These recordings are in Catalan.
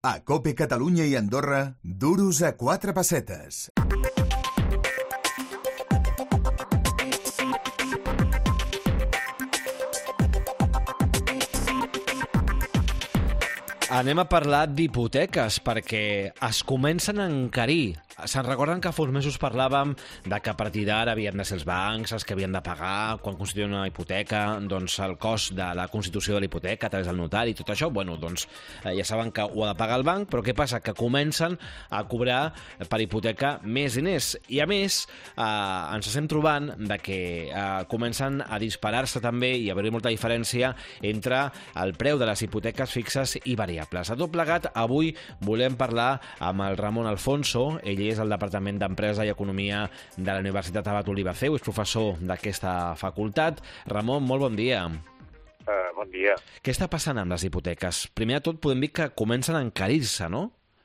A COPE Catalunya i Andorra, duros a 4 pessetes. Anem a parlar d'hipoteques, perquè es comencen a encarir. Se'n recorden que fa uns mesos parlàvem de que a partir d'ara havien de ser els bancs els que havien de pagar quan constituïen una hipoteca, doncs el cost de la constitució de la hipoteca a través del notari i tot això. Bueno, doncs ja saben que ho ha de pagar el banc, però què passa? Que comencen a cobrar per hipoteca més diners. I a més, ens estem trobant de que comencen a disparar-se també i a haver-hi molta diferència entre el preu de les hipoteques fixes i variables. A tot plegat, avui volem parlar amb el Ramon Alfonso. Ell és el Departament d'Empresa i Economia de la Universitat Abat Oliver-Seu, és professor d'aquesta facultat. Ramon, molt bon dia. Bon dia. Què està passant amb les hipoteques? Primer de tot podem dir que comencen a encarir-se, no?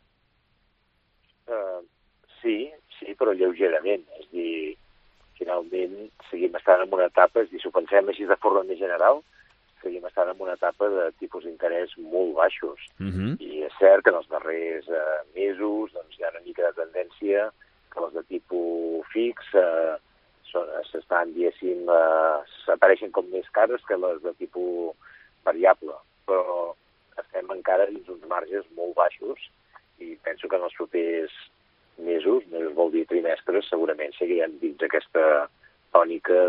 Sí, però lleugerament. És a dir, finalment seguim estant en una etapa, és a dir, si ho pensem així de forma més general, seguim estant en una etapa de tipus d'interès molt baixos. I és cert que en els darrers mesos doncs, hi ha una mica de tendència que les de tipus fix s'estan, diguéssim, s'apareixen com més cares que les de tipus variable. Però estem encara dins uns marges molt baixos i penso que en els propers mesos vol dir trimestres, segurament seguirem dins aquesta tònica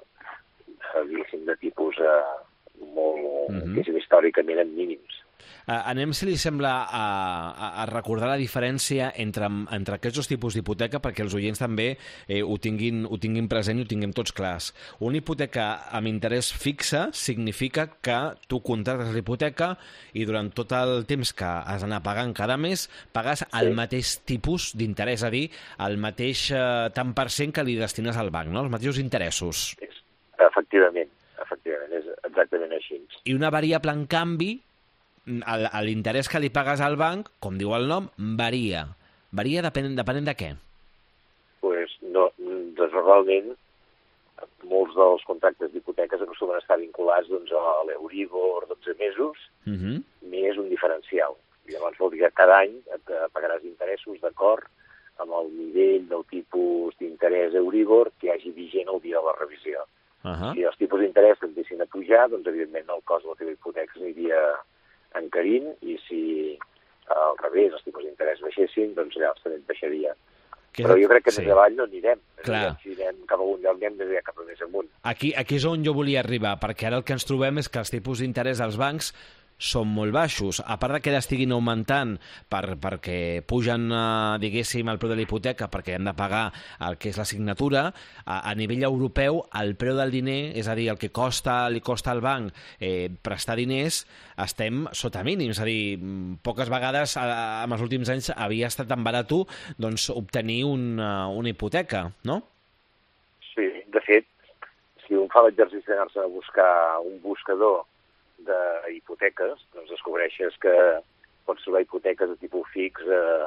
de tipus molt, històricament en mínims. Anem, si li sembla, a recordar la diferència entre aquests dos tipus d'hipoteca perquè els oients també ho tinguin present i ho tinguem tots clars. Una hipoteca amb interès fixe significa que tu contractes l'hipoteca i durant tot el temps que has d'anar pagant cada mes pagues el mateix tipus d'interès, és a dir, el mateix tant per cent que li destines al banc, no? Els mateixos interessos. Efectivament, és exactament així. I una variable, en canvi, l'interès que li pagues al banc, com diu el nom, varia. Varia depenent de què? Doncs normalment molts dels contractes d'hipoteques acostumen a estar vinculats a l'Euribor 12 mesos, més un diferencial. Llavors vol dir que cada any et pagaràs interessos d'acord amb el nivell del tipus d'interès Euribor que hi hagi vigent el dia de la revisió. Si els tipus d'interès tendissin a pujar, doncs evidentment el cost de la teva hipoteca s'aniria encarint, i si al revés els tipus d'interès baixessin, doncs llavors també baixaria. Però jo crec que més avall no anirem. Si anem cap a un lloc, anem més cap a més amunt. Aquí és on jo volia arribar, perquè ara el que ens trobem és que els tipus d'interès dels bancs són molt baixos. A part que estiguin augmentant perquè pugen, diguéssim, el preu de la hipoteca perquè hem de pagar el que és la signatura, a nivell europeu el preu del diner, és a dir, el que li costa al banc prestar diners, estem sota mínims. És a dir, poques vegades en els últims anys havia estat tan barat obtenir una hipoteca, no? Sí, de fet, si un fa l'exercici d'anar-se a buscar un buscador d'hipoteques, doncs descobreixes que pots trobar hipoteques de tipus fix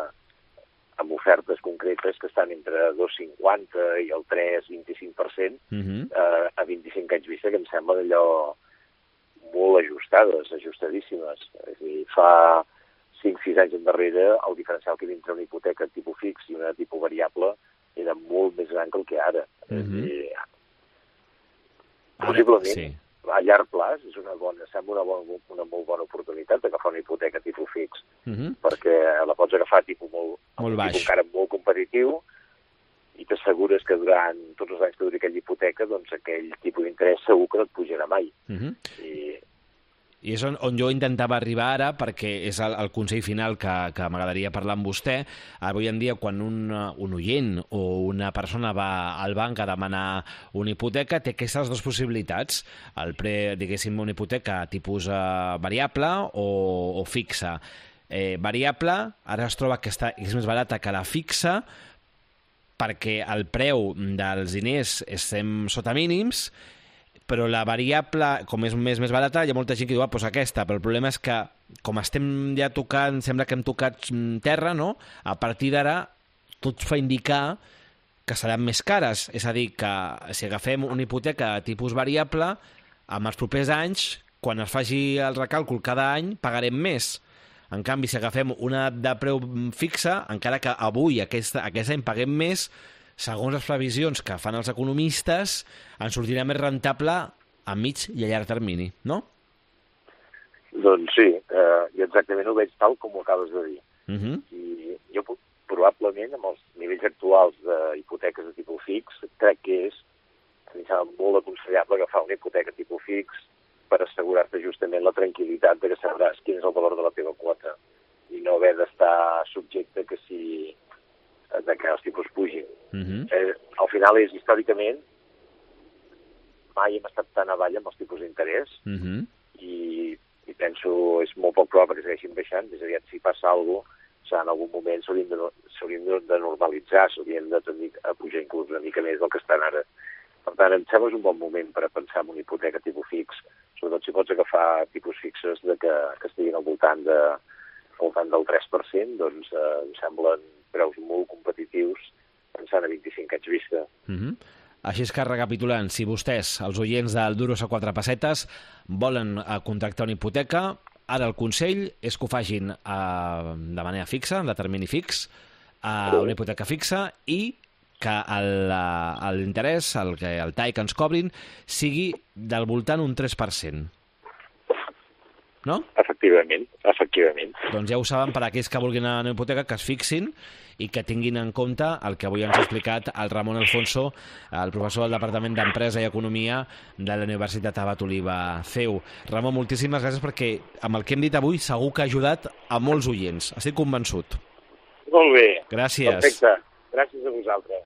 amb ofertes concretes que estan entre 2,50 i el 3,25% a 25 anys vista, que em sembla d'allò molt ajustadíssimes. És a dir, fa 5-6 anys endarrere el diferencial que hi havia entre una hipoteca de tipus fix i una de tipus variable era molt més gran que el que ara. Possiblement, a llarg plaç, sembla una molt bona oportunitat d'agafar una hipoteca tipus fix, perquè la pots agafar tipus molt baix, encara molt competitiu, i t'assegures que durant tots els anys que duri aquella hipoteca, doncs aquell tipus d'interès segur que no et pujarà mai. I és on jo intentava arribar ara, perquè és el consell final que m'agradaria parlar amb vostè. Avui en dia, quan un oient o una persona va al banc a demanar una hipoteca, té aquestes dues possibilitats. Diguéssim, una hipoteca tipus variable o fixa. Variable, ara es troba que és més barata que la fixa, perquè el preu dels diners estem sota mínims, però la variable, com és més barata, hi ha molta gent que diu, doncs aquesta, però el problema és que, com estem ja tocant, sembla que hem tocat terra, no? A partir d'ara, tot fa indicar que seran més cares. És a dir, que si agafem una hipoteca de tipus variable, en els propers anys, quan es faci el recàlcul cada any, pagarem més. En canvi, si agafem una de preu fixa, encara que avui, aquest any, paguem més, segons les previsions que fan els economistes, ens sortirà més rentable a mig i a llarg termini, no? Doncs sí, jo exactament ho veig tal com ho acabes de dir. I jo probablement, amb els nivells actuals d'hipoteques de tipus fix, crec que és molt aconsellable agafar una hipoteca tipus fix per assegurar-te justament la tranquil·litat de que sabràs quin és el valor de la teva quota i no haver d'estar subjecte que que els tipus pugin. Al final és, històricament, mai hem estat tan avall amb els tipus d'interès i penso és molt poc probable que segueixin baixant. Més aviat, si passa alguna cosa, en algun moment s'haurien de normalitzar, s'haurien de tendir a pujar inclús una mica més del que estan ara. Per tant, em sembla que és un bon moment per a pensar en una hipoteca tipus fix, sobretot si pots agafar tipus fixes que estiguin al voltant del 3%, doncs em semblen preus molt competitius pensant a 25 anys vista. Així és que, recapitulant, si vostès, els oients del Duros a 4 pessetes, volen contractar una hipoteca, ara el consell és que ho facin de manera fixa, de termini fix, una hipoteca fixa, i que l'interès, el tall que ens cobrin, sigui del voltant un 3%. No? Efectivament. Doncs ja ho saben, per a aquells que vulguin anar a una hipoteca, que es fixin i que tinguin en compte el que avui ens ha explicat el Ramon Alfonso, el professor del Departament d'Empresa i Economia de la Universitat Abat Oliba CEU. Ramon, moltíssimes gràcies, perquè amb el que hem dit avui segur que ha ajudat a molts oients. Estic convençut. Molt bé. Gràcies. Perfecte. Gràcies a vosaltres.